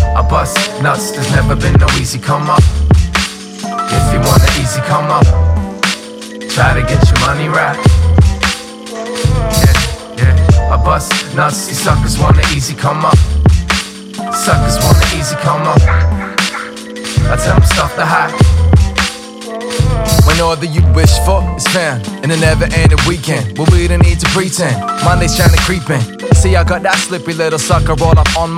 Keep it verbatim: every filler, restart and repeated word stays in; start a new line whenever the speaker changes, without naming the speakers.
I bust nuts, there's never been no easy come up. If you want an easy come up, try to get your money right. Yeah, yeah. I bust nuts, these suckers want an easy come up. Suckers want an easy come up. I tell them stuff to hide.
When all that you wish for is found in a never-ending weekend, well, we don't need to pretend Monday's trying to creep in. See, I got that slippy little sucker all up on my